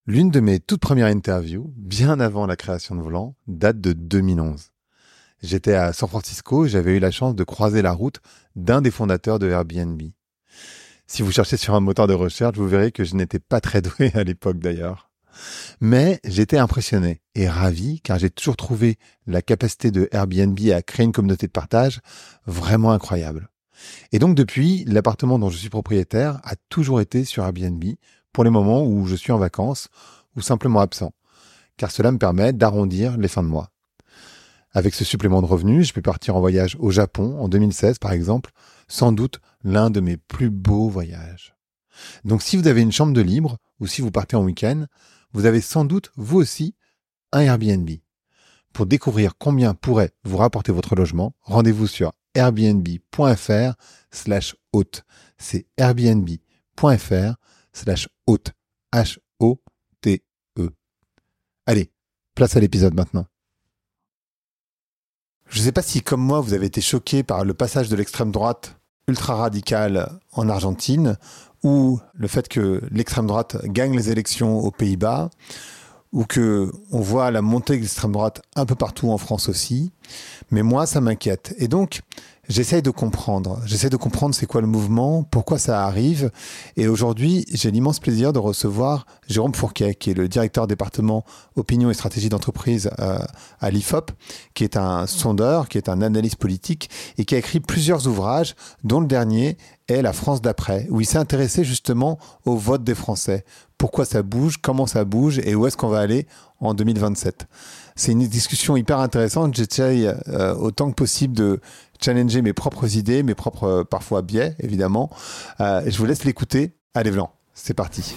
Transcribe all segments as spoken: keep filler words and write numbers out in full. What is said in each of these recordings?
L'une de mes toutes premières interviews, bien avant la création de Volant, date de deux mille onze. J'étais à San Francisco et j'avais eu la chance de croiser la route d'un des fondateurs de Airbnb. Si vous cherchez sur un moteur de recherche, vous verrez que je n'étais pas très doué à l'époque d'ailleurs. Mais j'étais impressionné et ravi car j'ai toujours trouvé la capacité de Airbnb à créer une communauté de partage vraiment incroyable. Et donc depuis, l'appartement dont je suis propriétaire a toujours été sur Airbnb pour les moments où je suis en vacances ou simplement absent, car cela me permet d'arrondir les fins de mois. Avec ce supplément de revenus, je peux partir en voyage au Japon en deux mille seize par exemple, sans doute l'un de mes plus beaux voyages. Donc si vous avez une chambre de libre ou si vous partez en week-end, vous avez sans doute vous aussi un Airbnb. Pour découvrir combien pourrait vous rapporter votre logement, rendez-vous sur airbnb.fr slash hôte. C'est airbnb.fr slash hôte. H O T E. Allez, place à l'épisode maintenant. Je ne sais pas si, comme moi, vous avez été choqué par le passage de l'extrême droite ultra-radicale en Argentine ou le fait que l'extrême droite gagne les élections aux Pays-Bas ou que on voit la montée de l'extrême droite un peu partout en France aussi. Mais moi, ça m'inquiète. Et donc, j'essaye de comprendre. J'essaie de comprendre c'est quoi le mouvement, pourquoi ça arrive. Et aujourd'hui, j'ai l'immense plaisir de recevoir Jérôme Fourquet, qui est le directeur département opinion et stratégie d'entreprise euh, à l'I F O P, qui est un sondeur, qui est un analyste politique et qui a écrit plusieurs ouvrages, dont le dernier est La France d'après, où il s'est intéressé justement au vote des Français. Pourquoi ça bouge, comment ça bouge et où est-ce qu'on va aller en deux mille vingt-sept. C'est une discussion hyper intéressante. J'essaye euh, autant que possible de challenger mes propres idées, mes propres euh, parfois biais, évidemment. Euh, je vous laisse l'écouter. Allez, Blanc, c'est parti.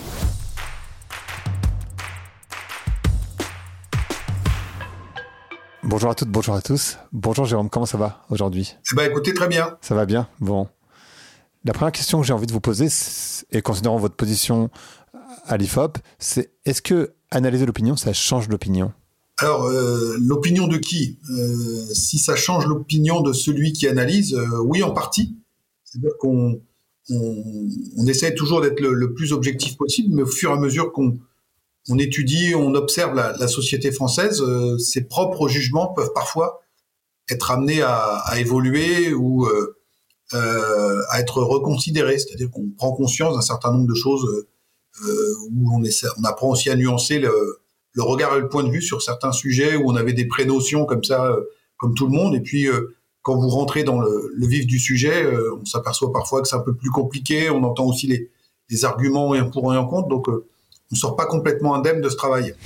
Bonjour à toutes, bonjour à tous. Bonjour Jérôme, comment ça va aujourd'hui ? Eh ben, écoutez, très bien. Ça va bien ? Bon. La première question que j'ai envie de vous poser, et considérant votre position à l'I F O P, c'est est-ce que analyser l'opinion, ça change l'opinion ? Alors, euh, l'opinion de qui ? euh, Si ça change l'opinion de celui qui analyse, euh, oui, en partie. C'est-à-dire qu'on on, on essaie toujours d'être le, le plus objectif possible, mais au fur et à mesure qu'on on étudie, on observe la, la société française, euh, ses propres jugements peuvent parfois être amenés à, à évoluer ou euh, euh, à être reconsidérés. C'est-à-dire qu'on prend conscience d'un certain nombre de choses euh, où on, essaie, on apprend aussi à nuancer le le regard et le point de vue sur certains sujets où on avait des prénotions comme ça, euh, comme tout le monde. Et puis, euh, quand vous rentrez dans le, le vif du sujet, euh, on s'aperçoit parfois que c'est un peu plus compliqué. On entend aussi les, les arguments et un pour et un contre. Donc, euh, on ne sort pas complètement indemne de ce travail.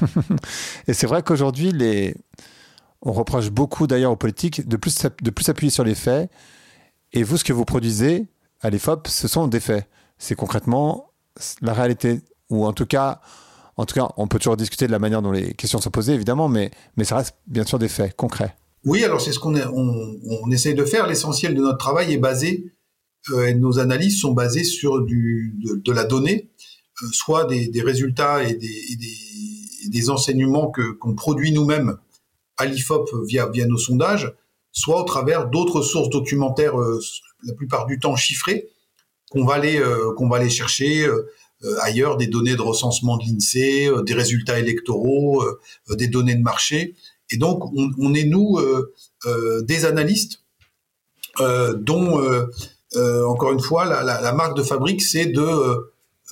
Et c'est vrai qu'aujourd'hui, les... on reproche beaucoup d'ailleurs aux politiques de plus, de plus s'appuyer sur les faits. Et vous, ce que vous produisez à l'I F O P, ce sont des faits. C'est concrètement la réalité. Ou en tout cas... En tout cas, on peut toujours discuter de la manière dont les questions sont posées, évidemment, mais, mais ça reste bien sûr des faits concrets. Oui, alors c'est ce qu'on est, on, on essaye de faire. L'essentiel de notre travail est basé, euh, et nos analyses sont basées sur du, de, de la donnée, euh, soit des, des résultats et des, et des, et des enseignements que, qu'on produit nous-mêmes à l'I F O P via, via nos sondages, soit au travers d'autres sources documentaires, euh, la plupart du temps chiffrées, qu'on va aller, euh, qu'on va aller chercher euh, Euh, ailleurs, des données de recensement de l'INSEE, euh, des résultats électoraux, euh, des données de marché. Et donc, on, on est, nous, euh, euh, des analystes euh, dont, euh, euh, encore une fois, la, la, la marque de fabrique, c'est de euh,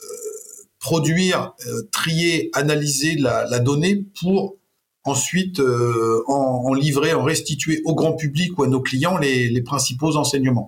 produire, euh, trier, analyser la, la donnée pour ensuite euh, en, en livrer, en restituer au grand public ou à nos clients les, les principaux enseignements.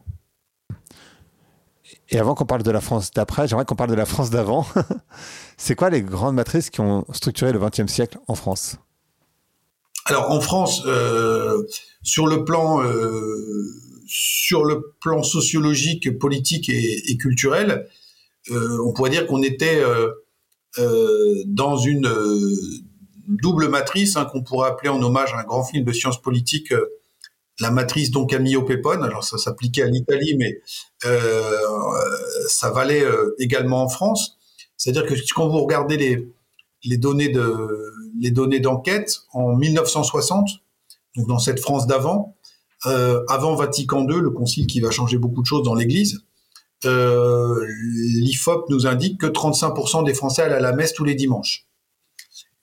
Et avant qu'on parle de la France d'après, j'aimerais qu'on parle de la France d'avant. C'est quoi les grandes matrices qui ont structuré le vingtième siècle en France ? Alors en France, euh, sur le plan euh, sur le plan sociologique, politique et, et culturel, euh, on pourrait dire qu'on était euh, euh, dans une euh, double matrice, hein, qu'on pourrait appeler en hommage à un grand film de sciences politiques, euh, la matrice Don Camillo Pepone. Alors ça s'appliquait à l'Italie, mais euh, ça valait euh, également en France. C'est-à-dire que quand vous regardez les les données de les données d'enquête en mille neuf cent soixante, donc dans cette France d'avant, euh, avant Vatican deux, le concile qui va changer beaucoup de choses dans l'Église, euh, l'I F O P nous indique que trente-cinq pour cent des Français allaient à la messe tous les dimanches.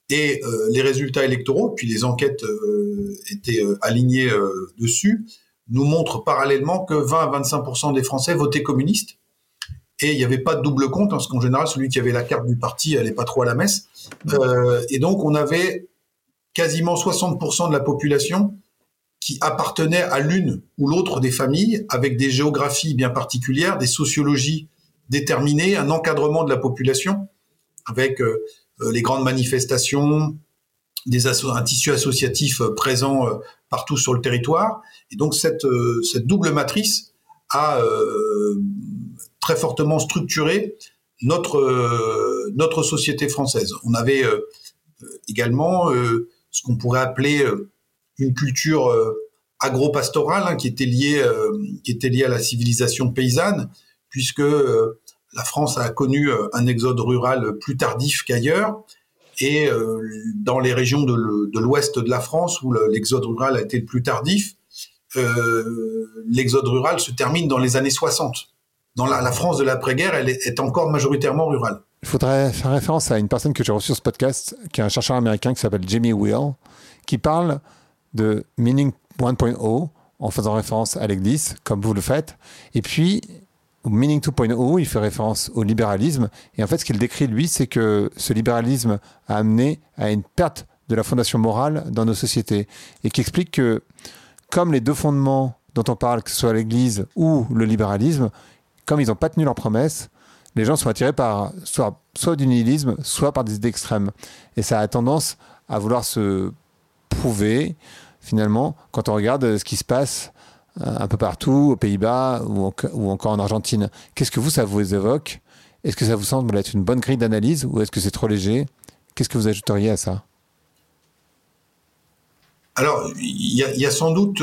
Et euh, les résultats électoraux, puis les enquêtes euh, étaient euh, alignées euh, dessus, nous montrent parallèlement que vingt à vingt-cinq pour cent des Français votaient communistes. Et il n'y avait pas de double compte, hein, parce qu'en général, celui qui avait la carte du parti n'allait pas trop à la messe. Euh, et donc, on avait quasiment soixante pour cent de la population qui appartenait à l'une ou l'autre des familles, avec des géographies bien particulières, des sociologies déterminées, un encadrement de la population, avec euh, les grandes manifestations, des asso- un tissu associatif euh, présent euh, partout sur le territoire. Et donc, cette, euh, cette double matrice a euh, très fortement structuré notre, euh, notre société française. On avait euh, également euh, ce qu'on pourrait appeler euh, une culture euh, agro-pastorale, hein, qui était liée, euh, qui était liée à la civilisation paysanne, puisque euh, la France a connu euh, un exode rural plus tardif qu'ailleurs, et euh, dans les régions de, le, de l'ouest de la France, où le, l'exode rural a été le plus tardif, euh, l'exode rural se termine dans les années soixante. Dans la, la France de l'après-guerre, elle est, est encore majoritairement rurale. Il faudrait faire référence à une personne que j'ai reçue sur ce podcast, qui est un chercheur américain qui s'appelle Jamie Wheal, qui parle de Meaning un point zéro en faisant référence à l'Église, comme vous le faites. Et puis, Meaning deux point zéro, il fait référence au libéralisme. Et en fait, ce qu'il décrit, lui, c'est que ce libéralisme a amené à une perte de la fondation morale dans nos sociétés. Et qui explique que, comme les deux fondements dont on parle, que ce soit l'Église ou le libéralisme, comme ils n'ont pas tenu leurs promesses, les gens sont attirés par soit, soit du nihilisme, soit par des idées extrêmes. Et ça a tendance à vouloir se prouver, finalement, quand on regarde ce qui se passe un peu partout, aux Pays-Bas ou, en, ou encore en Argentine. Qu'est-ce que vous, ça vous évoque ? Est-ce que ça vous semble être une bonne grille d'analyse ou est-ce que c'est trop léger ? Qu'est-ce que vous ajouteriez à ça ? Alors, il y a, y a sans doute,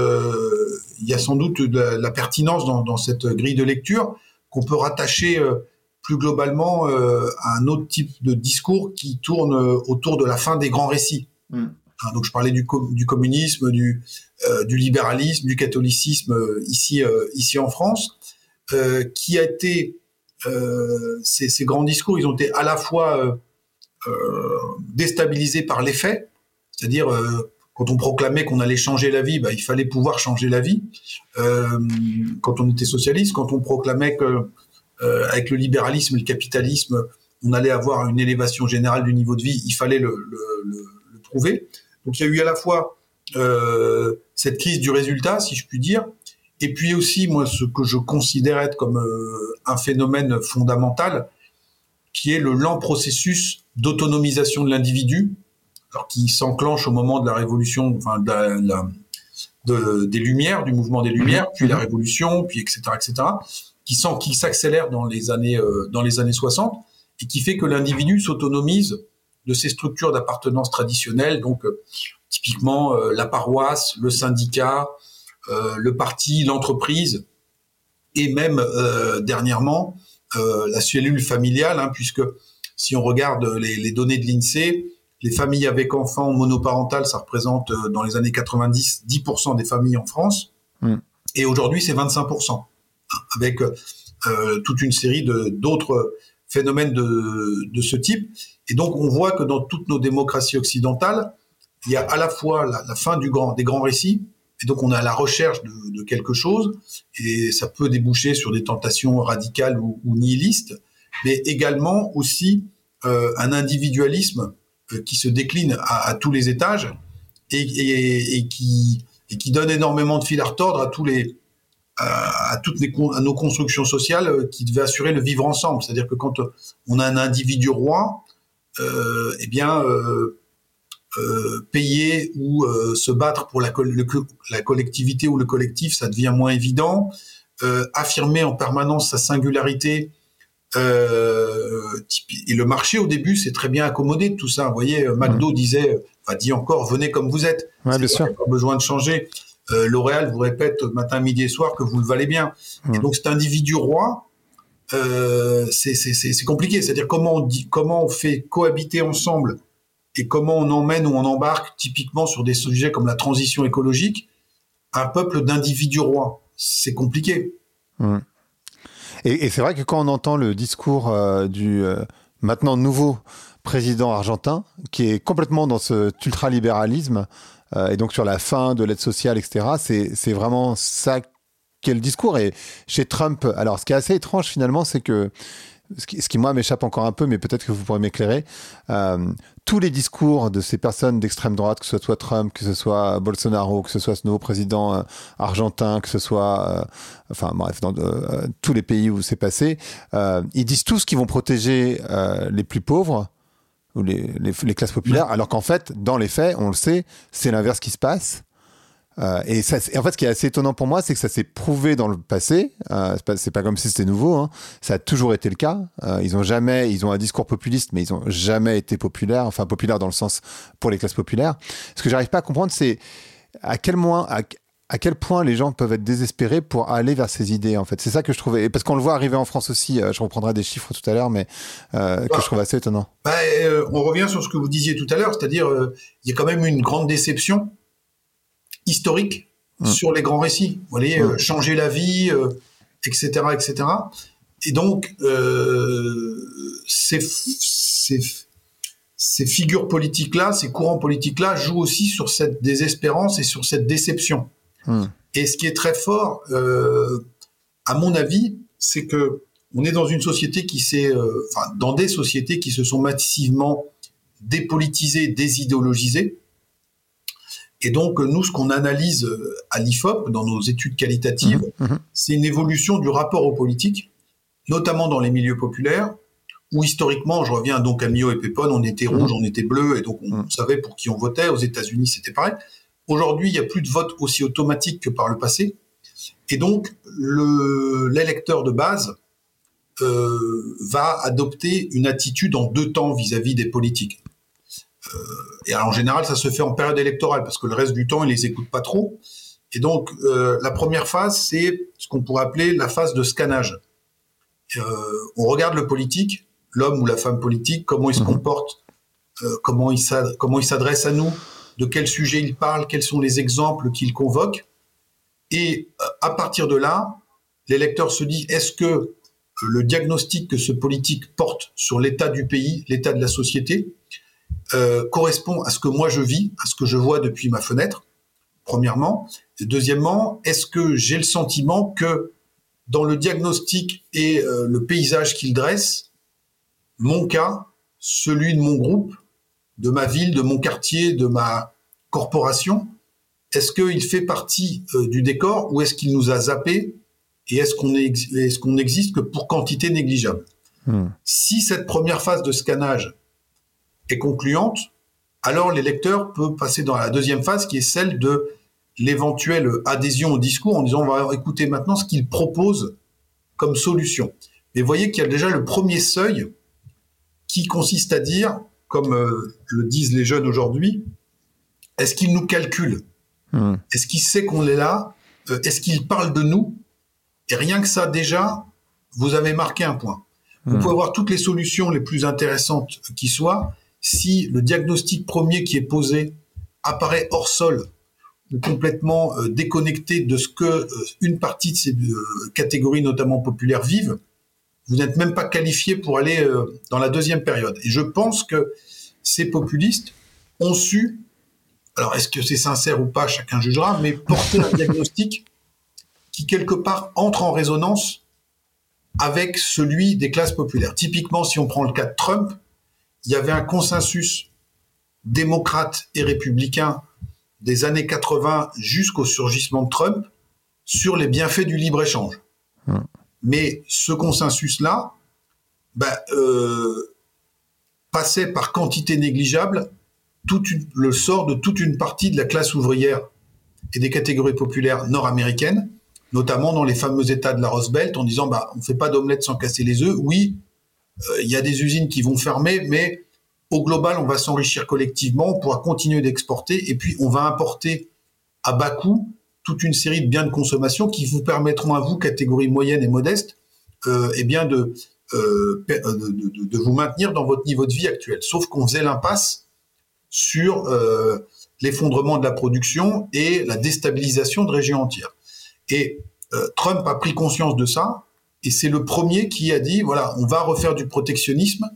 euh, il y a sans doute de la, la pertinence dans, dans cette grille de lecture qu'on peut rattacher euh, plus globalement euh, à un autre type de discours qui tourne autour de la fin des grands récits. Mm. Hein, donc, je parlais du, com- du communisme, du, euh, du libéralisme, du catholicisme euh, ici, euh, ici en France, euh, qui a été euh, ces, ces grands discours, ils ont été à la fois euh, euh, déstabilisés par les faits, c'est-à-dire euh, quand on proclamait qu'on allait changer la vie, bah, il fallait pouvoir changer la vie. Euh, quand on était socialiste, quand on proclamait que euh, avec le libéralisme et le capitalisme, on allait avoir une élévation générale du niveau de vie, il fallait le, le, le, le prouver. Donc il y a eu à la fois euh, cette crise du résultat, si je puis dire, et puis aussi moi ce que je considère être comme euh, un phénomène fondamental, qui est le lent processus d'autonomisation de l'individu, alors qui s'enclenche au moment de la révolution, enfin de la, la, de, des Lumières, du mouvement des Lumières, puis la Révolution, puis et cetera, et cetera, qui sent, qui s'accélère dans les années euh, dans les années soixante et qui fait que l'individu s'autonomise de ses structures d'appartenance traditionnelles, donc euh, typiquement euh, la paroisse, le syndicat, euh, le parti, l'entreprise, et même euh, dernièrement euh, la cellule familiale, hein, puisque si on regarde les, les données de l'INSEE, les familles avec enfants monoparentales, ça représente euh, dans les années quatre-vingt-dix dix pour cent des familles en France, mmh. et aujourd'hui c'est vingt-cinq pour cent, avec euh, toute une série de, d'autres phénomènes de, de ce type. Et donc on voit que dans toutes nos démocraties occidentales, il y a à la fois la, la fin du grand, des grands récits, et donc on est à la recherche de, de quelque chose, et ça peut déboucher sur des tentations radicales ou, ou nihilistes, mais également aussi euh, un individualisme euh, qui se décline à, à tous les étages et, et, et, qui, et qui donne énormément de fil à retordre à tous les à, à toutes les, à nos constructions sociales qui devaient assurer le vivre ensemble. C'est-à-dire que quand on a un individu roi, euh, eh bien euh, Euh, payer ou euh, se battre pour la, co- le, la collectivité ou le collectif, ça devient moins évident. Euh, affirmer en permanence sa singularité, euh, et le marché au début c'est très bien accommodé de tout ça. Vous voyez, McDo mmh. disait, enfin dit encore, venez comme vous êtes. Ouais, bien sûr. Pas besoin de changer. Euh, L'Oréal vous répète matin, midi et soir que vous le valez bien. Mmh. Et donc cet individu roi, euh, c'est, c'est, c'est, c'est compliqué. C'est-à-dire comment on dit, comment on fait cohabiter ensemble. Et comment on emmène ou on embarque typiquement sur des sujets comme la transition écologique un peuple d'individus rois. C'est compliqué. Mmh. Et, et c'est vrai que quand on entend le discours euh, du euh, maintenant nouveau président argentin qui est complètement dans cet ultralibéralisme euh, et donc sur la fin de l'aide sociale, et cetera. C'est, c'est vraiment ça qu'est le discours. Et chez Trump, alors ce qui est assez étrange finalement, c'est que ce qui, ce qui moi m'échappe encore un peu, mais peut-être que vous pourrez m'éclairer, euh, tous les discours de ces personnes d'extrême droite, que ce soit Trump, que ce soit Bolsonaro, que ce soit ce nouveau président euh, argentin, que ce soit, euh, enfin bref, dans euh, tous les pays où c'est passé, euh, ils disent tous qu'ils vont protéger euh, les plus pauvres ou les, les, les classes populaires, alors qu'en fait, dans les faits, on le sait, c'est l'inverse qui se passe. Euh, et, ça, et en fait, ce qui est assez étonnant pour moi, c'est que ça s'est prouvé dans le passé. Euh, c'est pas, c'est pas comme si c'était nouveau. Hein. Ça a toujours été le cas. Euh, ils ont jamais, ils ont un discours populiste, mais ils ont jamais été populaires. Enfin, populaires dans le sens pour les classes populaires. Ce que j'arrive pas à comprendre, c'est à quel point, à, à quel point les gens peuvent être désespérés pour aller vers ces idées. En fait, c'est ça que je trouvais. Parce qu'on le voit arriver en France aussi. Euh, je reprendrai des chiffres tout à l'heure, mais euh, que ah. je trouve assez étonnant. Bah, euh, on revient sur ce que vous disiez tout à l'heure, c'est-à-dire, euh, il y a quand même une grande déception historique mmh. sur les grands récits. Vous voyez, mmh. euh, changer la vie, euh, et cetera, et cetera. Et donc, euh, ces, ces, ces figures politiques-là, ces courants politiques-là jouent aussi sur cette désespérance et sur cette déception. Mmh. Et ce qui est très fort, euh, à mon avis, c'est que on est dans une société qui s'est, euh, enfin, dans des sociétés qui se sont massivement dépolitisées, désidéologisées. Et donc, nous, ce qu'on analyse à l'I F O P, dans nos études qualitatives, mmh, mmh. c'est une évolution du rapport aux politiques, notamment dans les milieux populaires, où historiquement, je reviens donc à Millot et Pépon, on était rouge, mmh. on était bleu, et donc on mmh. savait pour qui on votait. Aux États-Unis, c'était pareil. Aujourd'hui, il n'y a plus de vote aussi automatique que par le passé. Et donc, le, l'électeur de base euh, va adopter une attitude en deux temps vis-à-vis des politiques. Euh, et alors, en général, ça se fait en période électorale parce que le reste du temps, ils les écoutent pas trop. Et donc, euh, la première phase, c'est ce qu'on pourrait appeler la phase de scannage. Euh, on regarde le politique, l'homme ou la femme politique, comment il se comporte, euh, comment il s'ad- comment il s'adresse à nous, de quel sujet il parle, quels sont les exemples qu'il convoque. Et euh, à partir de là, l'électeur se dit, est-ce que euh, le diagnostic que ce politique porte sur l'état du pays, l'état de la société, Euh, correspond à ce que moi je vis, à ce que je vois depuis ma fenêtre, premièrement. Et deuxièmement, est-ce que j'ai le sentiment que dans le diagnostic et euh, le paysage qu'il dresse, mon cas, celui de mon groupe, de ma ville, de mon quartier, de ma corporation, est-ce qu'il fait partie euh, du décor ou est-ce qu'il nous a zappés et est-ce qu'on, est, est-ce qu'on existe que pour quantité négligeable ? Mmh. Si cette première phase de scannage est concluante, alors l'électeur peut passer dans la deuxième phase qui est celle de l'éventuelle adhésion au discours en disant on va écouter maintenant ce qu'il propose comme solution. Mais vous voyez qu'il y a déjà le premier seuil qui consiste à dire, comme euh, le disent les jeunes aujourd'hui, est-ce qu'il nous calcule ? Mmh. Est-ce qu'il sait qu'on est là ? euh, Est-ce qu'il parle de nous ? Et rien que ça, déjà, vous avez marqué un point. Mmh. Vous pouvez avoir toutes les solutions les plus intéressantes qui soient. Si le diagnostic premier qui est posé apparaît hors sol ou complètement euh, déconnecté de ce que euh, une partie de ces euh, catégories, notamment populaires, vivent, vous n'êtes même pas qualifié pour aller euh, dans la deuxième période. Et je pense que ces populistes ont su, alors est-ce que c'est sincère ou pas, chacun jugera, mais porter un diagnostic qui quelque part entre en résonance avec celui des classes populaires. Typiquement, si on prend le cas de Trump, il y avait un consensus démocrate et républicain des années quatre-vingts jusqu'au surgissement de Trump sur les bienfaits du libre-échange. Mmh. Mais ce consensus-là bah, euh, passait par quantité négligeable toute une, le sort de toute une partie de la classe ouvrière et des catégories populaires nord-américaines, notamment dans les fameux États de la Rust Belt, en disant bah, on ne fait pas d'omelette sans casser les œufs. Oui, il euh, y a des usines qui vont fermer, mais au global, on va s'enrichir collectivement, on pourra continuer d'exporter, et puis on va importer à bas coût toute une série de biens de consommation qui vous permettront à vous, catégorie moyenne et modeste, euh, eh bien de, euh, de, de, de vous maintenir dans votre niveau de vie actuel. Sauf qu'on faisait l'impasse sur euh, l'effondrement de la production et la déstabilisation de régions entières. Et euh, Trump a pris conscience de ça, et c'est le premier qui a dit, voilà, on va refaire du protectionnisme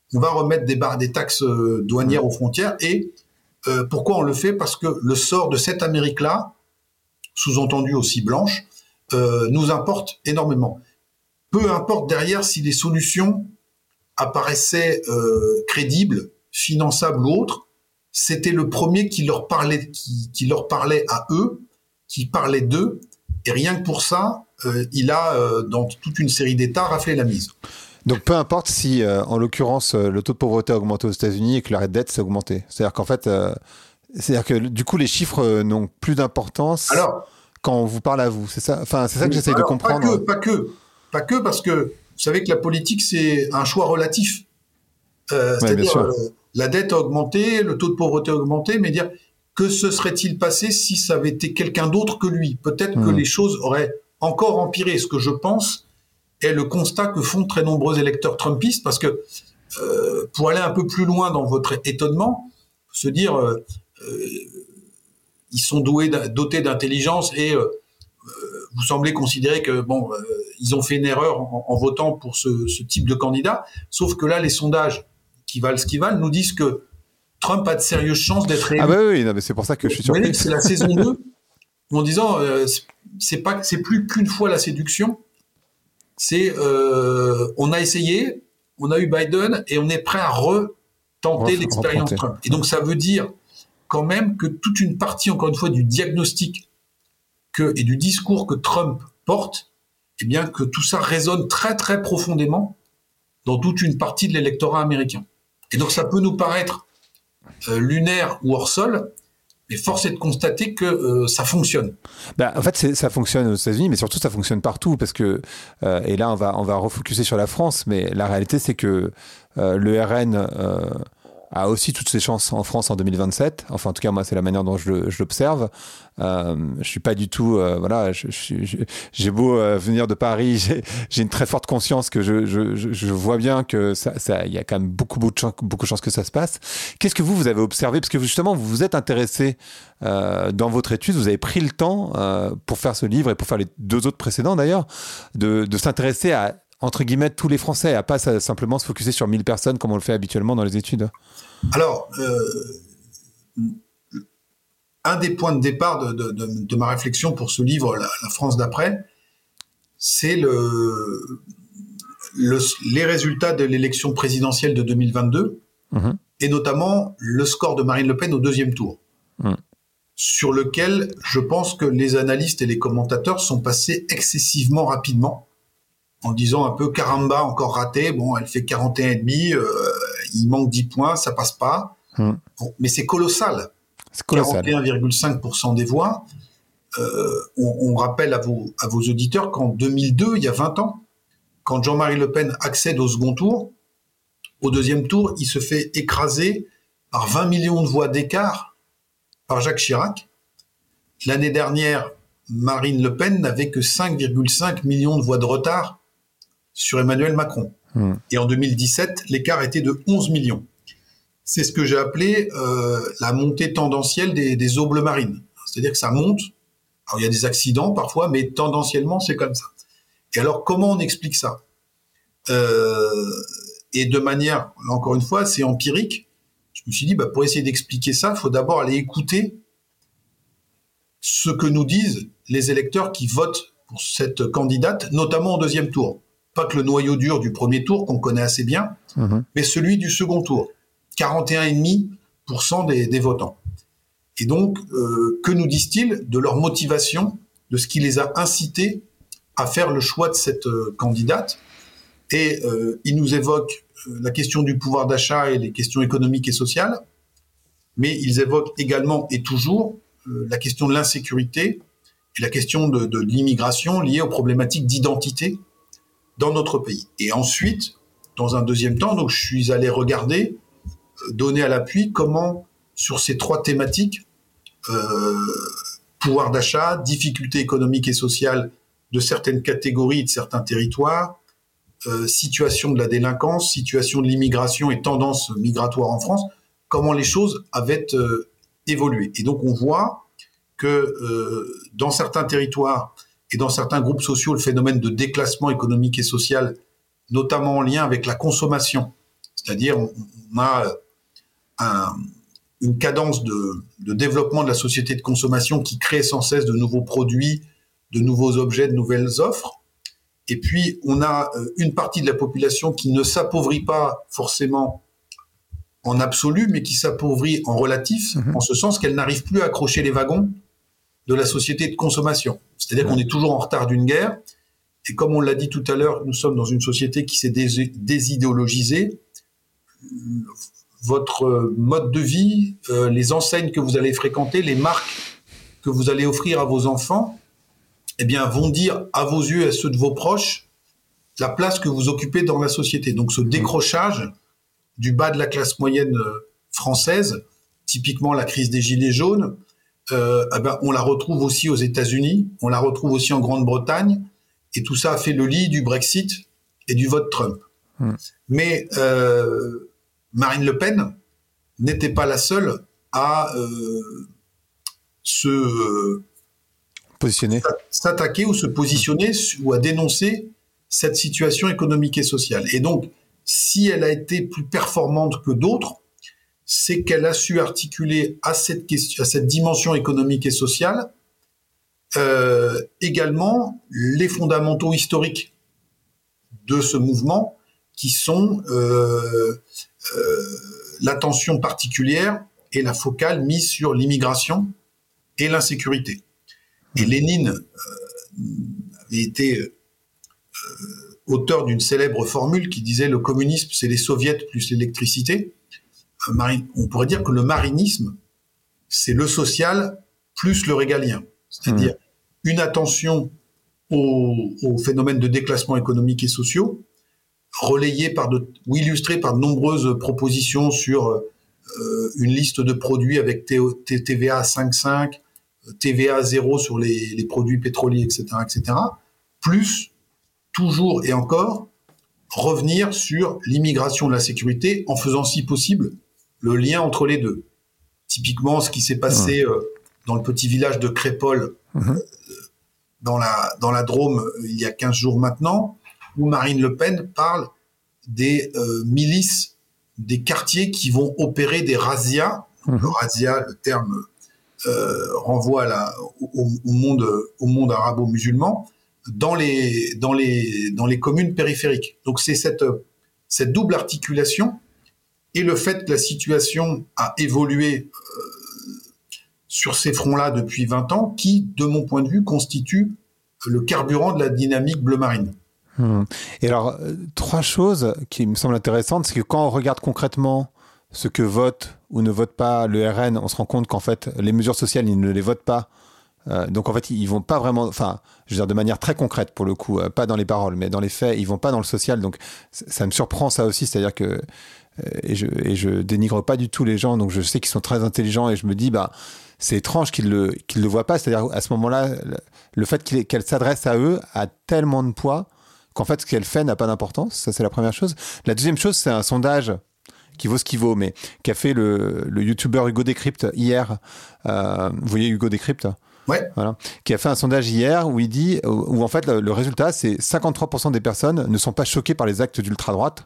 on va remettre des, barres, des taxes euh, douanières aux frontières. Et euh, pourquoi on le fait? Parce que le sort de cette Amérique-là, sous-entendu aussi blanche, euh, nous importe énormément. Peu importe derrière si les solutions apparaissaient euh, crédibles, finançables ou autres, c'était le premier qui leur parlait, qui, qui leur parlait à eux, qui parlait d'eux, et rien que pour ça, euh, il a, euh, dans toute une série d'États, raflé la mise. Donc peu importe si, euh, en l'occurrence, euh, le taux de pauvreté a augmenté aux États-Unis et que la dette s'est augmentée. C'est-à-dire qu'en fait, euh, c'est-à-dire que du coup, les chiffres euh, n'ont plus d'importance alors, quand on vous parle à vous. C'est ça, enfin, c'est ça que j'essaye de comprendre. Pas que, pas que, pas que, parce que vous savez que la politique, c'est un choix relatif. Euh, ouais, c'est-à-dire, euh, la dette a augmenté, le taux de pauvreté a augmenté, mais dire que se serait-il passé si ça avait été quelqu'un d'autre que lui? Peut-être mmh. que les choses auraient encore empiré. Ce que je pense est le constat que font très nombreux électeurs trumpistes, parce que euh, pour aller un peu plus loin dans votre étonnement, se dire euh, euh, ils sont doués, dotés d'intelligence et euh, vous semblez considérer que bon, euh, ils ont fait une erreur en, en votant pour ce, ce type de candidat. Sauf que là, les sondages qui valent ce qu'ils valent nous disent que Trump a de sérieuses chances d'être élu. Ah bah oui, non, mais c'est pour ça que je suis surpris. Voyez, c'est la saison deux, en disant euh, c'est pas, c'est plus qu'une fois la séduction. C'est euh, on a essayé, on a eu Biden et on est prêt à retenter Ref, l'expérience Trump. Et donc ça veut dire quand même que toute une partie, encore une fois, du diagnostic que, et du discours que Trump porte, eh bien que tout ça résonne très très profondément dans toute une partie de l'électorat américain. Et donc ça peut nous paraître euh, lunaire ou hors sol, mais force est de constater que euh, ça fonctionne. Bah, en fait, c'est, ça fonctionne aux États-Unis, mais surtout ça fonctionne partout, parce que euh, et là on va on va refocuser sur la France, mais la réalité c'est que euh, le R N euh, a aussi toutes ses chances en France en deux mille vingt-sept. Enfin, en tout cas, moi, c'est la manière dont je, le, je l'observe. Euh, je suis pas du tout, euh, voilà, je, je, je, j'ai beau euh, venir de Paris, j'ai, j'ai une très forte conscience que je, je, je, je vois bien que ça, ça, il y a quand même beaucoup, beaucoup de chances, beaucoup de chances que ça se passe. Qu'est-ce que vous, vous avez observé? Parce que justement, vous vous êtes intéressé euh, dans votre étude, vous avez pris le temps euh, pour faire ce livre et pour faire les deux autres précédents d'ailleurs, de, de s'intéresser à, entre guillemets, tous les Français, à pas simplement se focuser sur mille personnes comme on le fait habituellement dans les études. Alors, euh, un des points de départ de, de, de, de ma réflexion pour ce livre, La, la France d'après, c'est le, le, les résultats de l'élection présidentielle de deux mille vingt-deux, mmh. et notamment le score de Marine Le Pen au deuxième tour, mmh. sur lequel je pense que les analystes et les commentateurs sont passés excessivement rapidement, en disant un peu caramba, encore raté, bon, elle fait quarante et un virgule cinq, euh, il manque dix points, ça passe pas. Hum. Bon, mais c'est colossal. C'est colossal. quarante et un virgule cinq pour cent des voix. Euh, on, on rappelle à vos, à vos auditeurs qu'en deux mille deux, il y a vingt ans, quand Jean-Marie Le Pen accède au second tour, au deuxième tour, il se fait écraser par vingt millions de voix d'écart par Jacques Chirac. L'année dernière, Marine Le Pen n'avait que cinq virgule cinq millions de voix de retard sur Emmanuel Macron. Mmh. Et en deux mille dix-sept, l'écart était de onze millions. C'est ce que j'ai appelé euh, la montée tendancielle des, des eaux bleues marines. C'est-à-dire que ça monte. Alors, il y a des accidents parfois, mais tendanciellement, c'est comme ça. Et alors, comment on explique ça? euh, Et de manière, là encore une fois, c'est empirique. Je me suis dit, bah, pour essayer d'expliquer ça, il faut d'abord aller écouter ce que nous disent les électeurs qui votent pour cette candidate, notamment au deuxième tour. Pas que le noyau dur du premier tour, qu'on connaît assez bien, mmh. mais celui du second tour. quarante et un virgule cinq pour cent des, des votants. Et donc, euh, que nous disent-ils de leur motivation, de ce qui les a incités à faire le choix de cette euh, candidate? Et euh, ils nous évoquent euh, la question du pouvoir d'achat et les questions économiques et sociales, mais ils évoquent également et toujours euh, la question de l'insécurité et la question de, de l'immigration liée aux problématiques d'identité dans notre pays. Et ensuite, dans un deuxième temps, donc je suis allé regarder, euh, donner à l'appui comment, sur ces trois thématiques, euh, pouvoir d'achat, difficultés économiques et sociales de certaines catégories, de certains territoires, euh, situation de la délinquance, situation de l'immigration et tendance migratoire en France, comment les choses avaient euh, évolué. Et donc on voit que euh, dans certains territoires et dans certains groupes sociaux, le phénomène de déclassement économique et social, notamment en lien avec la consommation, C'est-à-dire, on, on a un, une cadence de, de développement de la société de consommation qui crée sans cesse de nouveaux produits, de nouveaux objets, de nouvelles offres. Et puis, on a une partie de la population qui ne s'appauvrit pas forcément en absolu, mais qui s'appauvrit en relatif, mmh. en ce sens qu'elle n'arrive plus à accrocher les wagons de la société de consommation. C'est-à-dire mmh. qu'on est toujours en retard d'une guerre. Et comme on l'a dit tout à l'heure, nous sommes dans une société qui s'est dés- désidéologisée. Votre mode de vie, euh, les enseignes que vous allez fréquenter, les marques que vous allez offrir à vos enfants, eh bien, vont dire à vos yeux et à ceux de vos proches la place que vous occupez dans la société. Donc, ce décrochage du bas de la classe moyenne française, typiquement la crise des Gilets jaunes, euh, eh ben, on la retrouve aussi aux États-Unis, on la retrouve aussi en Grande-Bretagne, et tout ça a fait le lit du Brexit et du vote Trump. Mmh. Mais euh, Marine Le Pen n'était pas la seule à euh, se... Euh, Positionner. s'attaquer ou se positionner ou à dénoncer cette situation économique et sociale. Et donc, si elle a été plus performante que d'autres, c'est qu'elle a su articuler à cette question, à cette dimension économique et sociale, euh, également les fondamentaux historiques de ce mouvement, qui sont euh, euh, l'attention particulière et la focale mise sur l'immigration et l'insécurité. Et Lénine euh, avait été euh, auteur d'une célèbre formule qui disait « le communisme, c'est les soviets plus l'électricité ». On pourrait dire que le marinisme, c'est le social plus le régalien. C'est-à-dire mmh. une attention aux, aux phénomènes de déclassement économique et sociaux, relayés par de, ou illustrés par de nombreuses propositions sur euh, une liste de produits avec T V A cinq virgule cinq, T V A zéro sur les, les produits pétroliers, et cetera, et cetera, plus, toujours et encore, revenir sur l'immigration de la sécurité en faisant, si possible, le lien entre les deux. Typiquement, ce qui s'est passé mmh. euh, dans le petit village de Crépol, mmh. euh, dans, la, dans la Drôme, euh, il y a quinze jours maintenant, où Marine Le Pen parle des euh, milices, des quartiers qui vont opérer des razzias. Mmh. Le razzia, le terme... Euh, renvoie à la, au, au monde, au monde arabo-musulman dans les, dans les, dans les communes périphériques. Donc c'est cette, cette double articulation et le fait que la situation a évolué euh, sur ces fronts-là depuis vingt ans qui, de mon point de vue, constitue le carburant de la dynamique bleu marine. Hum. Et alors, trois choses qui me semblent intéressantes, c'est que quand on regarde concrètement ce que vote ou ne vote pas le R N, on se rend compte qu'en fait, les mesures sociales, ils ne les votent pas. Euh, donc en fait, ils vont pas vraiment, enfin, je veux dire de manière très concrète pour le coup, euh, pas dans les paroles, mais dans les faits, ils vont pas dans le social. Donc ça me surprend ça aussi, c'est-à-dire que euh, et je et je dénigre pas du tout les gens, donc je sais qu'ils sont très intelligents et je me dis bah c'est étrange qu'ils le qu'ils le voient pas, c'est-à-dire à ce moment-là, le, le fait qu'il, qu'elle s'adresse à eux a tellement de poids qu'en fait ce qu'elle fait n'a pas d'importance. Ça c'est la première chose. La deuxième chose, c'est un sondage qui vaut ce qu'il vaut, mais qu'a fait le, le youtubeur Hugo Décrypte hier. Euh, vous voyez Hugo Décrypte ? Ouais. Voilà. Qui a fait un sondage hier où il dit, où en fait le, le résultat, c'est cinquante-trois pour cent des personnes ne sont pas choquées par les actes d'ultra-droite.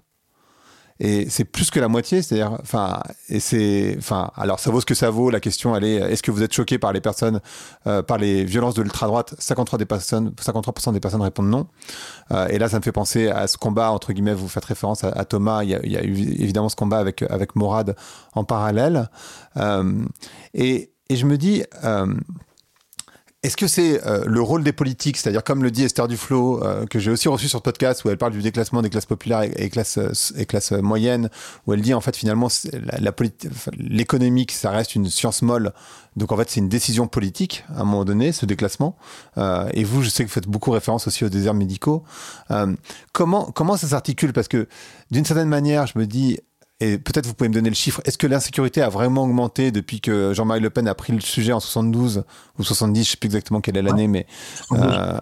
Et c'est plus que la moitié, c'est-à-dire, enfin, et c'est, enfin, alors ça vaut ce que ça vaut. La question, elle est, est-ce que vous êtes choqué par les personnes, euh, par les violences de l'ultra-droite ? cinquante-trois des personnes, cinquante-trois pour cent des personnes répondent non. Euh, et là, ça me fait penser à ce combat entre guillemets. Vous faites référence à, à Thomas. Il y a, il y a eu évidemment ce combat avec avec Morad en parallèle. Euh, et et je me dis. Euh, Est-ce que c'est euh, le rôle des politiques, c'est-à-dire comme le dit Esther Duflo, euh, que j'ai aussi reçu sur ce podcast, où elle parle du déclassement des classes populaires et, et classes, et classes moyennes, où elle dit en fait finalement la, la politi- l'économique, ça reste une science molle, donc en fait c'est une décision politique à un moment donné, ce déclassement. Euh, et vous, je sais que vous faites beaucoup référence aussi aux déserts médicaux. Euh, comment comment ça s'articule ? Parce que d'une certaine manière, je me dis. Et peut-être vous pouvez me donner le chiffre. Est-ce que l'insécurité a vraiment augmenté depuis que Jean-Marie Le Pen a pris le sujet en soixante-douze ou soixante-dix, je ne sais plus exactement quelle est l'année, mais euh,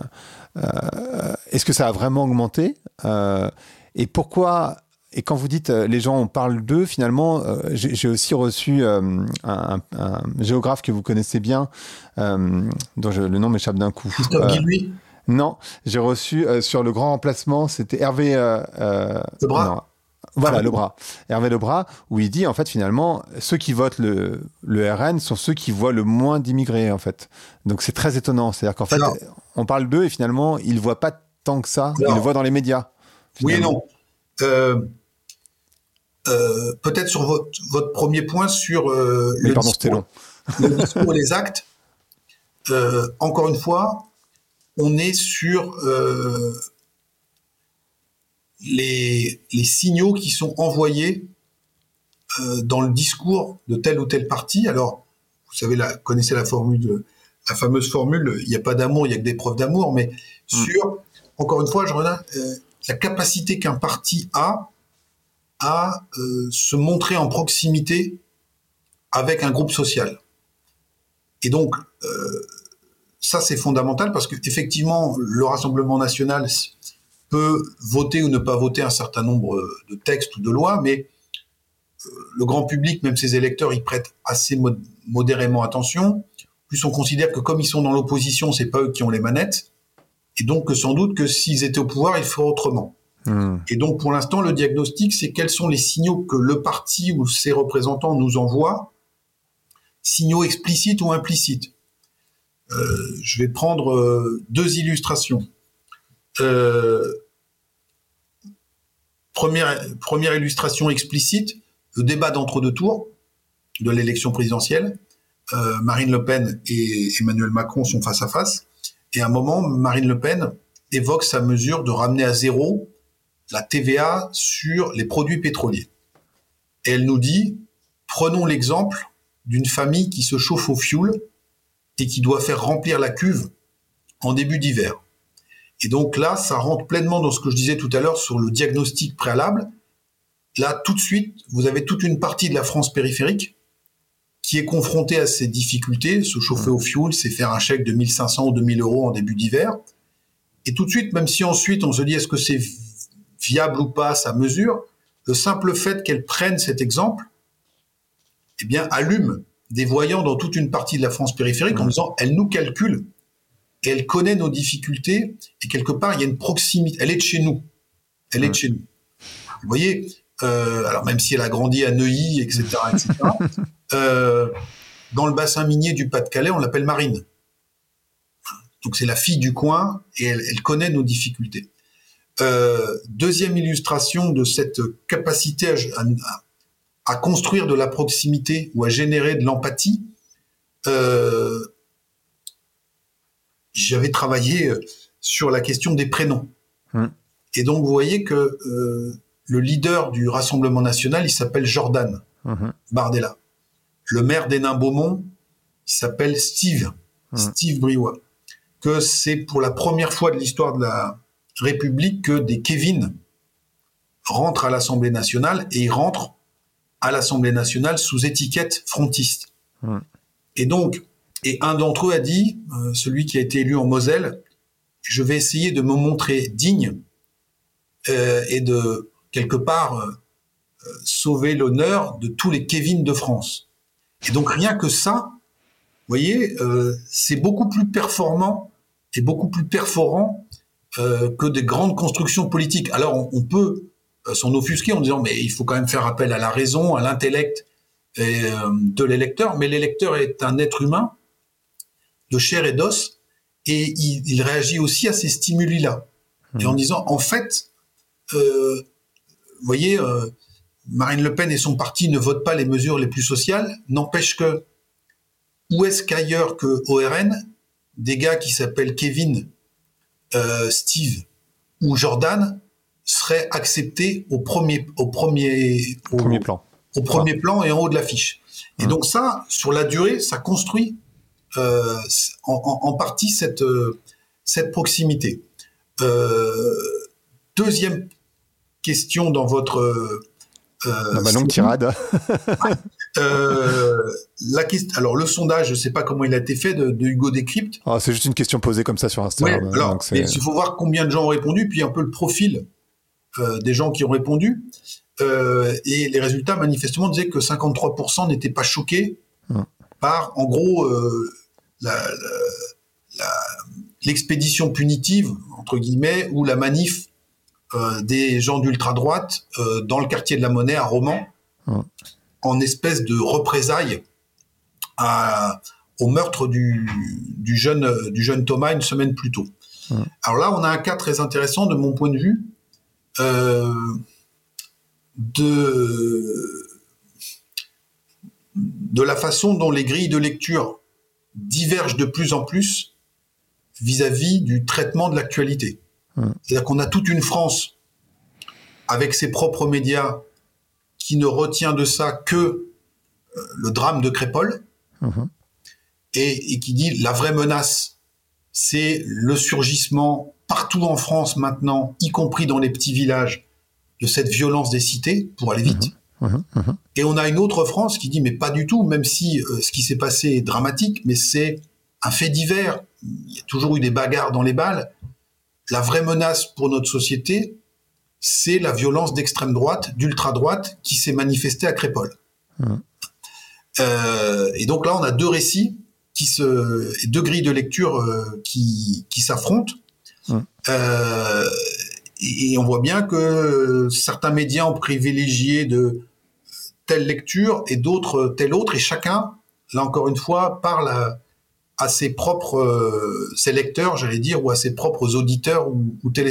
euh, est-ce que ça a vraiment augmenté ? euh, Et pourquoi ? Et quand vous dites euh, les gens on parle d'eux, finalement, euh, j'ai, j'ai aussi reçu euh, un, un, un géographe que vous connaissez bien, euh, dont je, le nom m'échappe d'un coup. Christophe euh, Guillouis ? Non, j'ai reçu euh, sur le grand remplacement, c'était Hervé. Euh, euh, Lebras ? Voilà, Hervé le bras. Hervé Lebras, où il dit, en fait, finalement, ceux qui votent le, le R N sont ceux qui voient le moins d'immigrés, en fait. Donc, c'est très étonnant. C'est-à-dire qu'en fait, Alors, on parle d'eux et finalement, ils ne voient pas tant que ça. Ils le alors, voient dans les médias. oui et Finalement. non. Euh, euh, peut-être sur votre, votre premier point sur euh, Mais le, pardon, c'était discours, long. le discours et les actes. Euh, encore une fois, on est sur euh, les, les signaux qui sont envoyés euh, dans le discours de tel ou tel parti. Alors, vous savez, la, connaissez la formule, de, la fameuse formule, il n'y a pas d'amour, il n'y a que des preuves d'amour, mais sur, mmh. encore une fois, je reviens, euh, la capacité qu'un parti a à euh, se montrer en proximité avec un groupe social. Et donc, euh, ça, c'est fondamental parce qu'effectivement, le Rassemblement national peut voter ou ne pas voter un certain nombre de textes ou de lois, mais euh, le grand public, même ses électeurs, y prêtent assez mod- modérément attention. Plus on considère que comme ils sont dans l'opposition, c'est pas eux qui ont les manettes, et donc que sans doute que s'ils étaient au pouvoir, ils feraient autrement. Mmh. Et donc, pour l'instant, le diagnostic, c'est quels sont les signaux que le parti ou ses représentants nous envoient, signaux explicites ou implicites. Euh, je vais prendre euh, deux illustrations. Euh, première, première illustration explicite, le débat d'entre-deux tours de l'élection présidentielle. Euh, Marine Le Pen et Emmanuel Macron sont face à face. Et à un moment, Marine Le Pen évoque sa mesure de ramener à zéro la T V A sur les produits pétroliers. Et elle nous dit, prenons l'exemple d'une famille qui se chauffe au fioul et qui doit faire remplir la cuve en début d'hiver. Et donc là, ça rentre pleinement dans ce que je disais tout à l'heure sur le diagnostic préalable. Là, tout de suite, vous avez toute une partie de la France périphérique qui est confrontée à ces difficultés. Se chauffer au fioul, c'est faire un chèque de mille cinq cents ou deux mille euros en début d'hiver. Et tout de suite, même si ensuite on se dit est-ce que c'est viable ou pas sa mesure, le simple fait qu'elle prenne cet exemple, eh bien, allume des voyants dans toute une partie de la France périphérique mmh. en disant elle nous calcule et elle connaît nos difficultés et quelque part il y a une proximité, elle est de chez nous, elle mmh. est de chez nous. Vous voyez, euh, alors même si elle a grandi à Neuilly, et cetera, et cetera euh, dans le bassin minier du Pas-de-Calais, on l'appelle Marine. Donc c'est la fille du coin et elle, elle connaît nos difficultés. Euh, deuxième illustration de cette capacité à, à, à construire de la proximité ou à générer de l'empathie. Euh, j'avais travaillé sur la question des prénoms. Mmh. Et donc, vous voyez que euh, le leader du Rassemblement national, il s'appelle Jordan mmh. Bardella. Le maire d'Hénin-Beaumont, il s'appelle Steve, mmh. Steve Briouat. Que c'est pour la première fois de l'histoire de la République que des Kevin rentrent à l'Assemblée nationale et ils rentrent à l'Assemblée nationale sous étiquette frontiste. Mmh. Et donc, et un d'entre eux a dit, euh, celui qui a été élu en Moselle, je vais essayer de me montrer digne euh, et de, quelque part, euh, euh, sauver l'honneur de tous les Kevin de France. Et donc, rien que ça, vous voyez, euh, c'est beaucoup plus performant et beaucoup plus perforant euh, que des grandes constructions politiques. Alors, on, on peut euh, s'en offusquer en disant, mais il faut quand même faire appel à la raison, à l'intellect et, euh, de l'électeur. Mais l'électeur est un être humain de chair et d'os et il, il réagit aussi à ces stimuli-là. Mmh. Et en disant, en fait, euh, vous voyez, euh, Marine Le Pen et son parti ne votent pas les mesures les plus sociales, n'empêche que où est-ce qu'ailleurs qu'au R N, des gars qui s'appellent Kevin, euh, Steve ou Jordan seraient acceptés au premier, au premier, au, premier plan, au premier plan et en haut de l'affiche. Et mmh. donc ça, sur la durée, ça construit euh, en, en, en partie cette, euh, cette proximité. Euh, deuxième question dans votre euh, ah bah longue tirade. euh, la question, alors le sondage, je ne sais pas comment il a été fait de, de Hugo Décrypte. Oh, c'est juste une question posée comme ça sur Instagram. Ouais, alors, il faut voir combien de gens ont répondu, puis un peu le profil euh, des gens qui ont répondu. Euh, et les résultats manifestement disaient que cinquante-trois pour cent n'étaient pas choqués hum. par, en gros, euh, la, la, la, l'expédition punitive entre guillemets ou la manif euh, des gens d'ultra-droite euh, dans le quartier de la Monnaie à Romans, mmh. en espèce de représailles à, au meurtre du, du, jeune, du jeune Thomas une semaine plus tôt. Mmh. Alors là, on a un cas très intéressant de mon point de vue, euh, de, de la façon dont les grilles de lecture divergent de plus en plus vis-à-vis du traitement de l'actualité. Mmh. C'est-à-dire qu'on a toute une France avec ses propres médias qui ne retient de ça que euh, le drame de Crépol mmh. et, et qui dit la vraie menace, c'est le surgissement partout en France maintenant, y compris dans les petits villages, de cette violence des cités pour aller vite. Mmh. Mmh. Mmh. Et on a une autre France qui dit mais pas du tout, même si euh, ce qui s'est passé est dramatique, mais c'est un fait divers. Il y a toujours eu des bagarres dans les balles. La vraie menace pour notre société, c'est la violence d'extrême droite, d'ultra-droite, qui s'est manifestée à Crépol. Mmh. Euh, et donc là, on a deux récits, qui se, deux grilles de lecture euh, qui, qui s'affrontent. Mmh. Euh, et, et on voit bien que certains médias ont privilégié de telle lecture et d'autres telle autre, et chacun, là encore une fois, parle à, à ses propres, euh, ses lecteurs, j'allais dire, ou à ses propres auditeurs ou, ou téléspectateurs.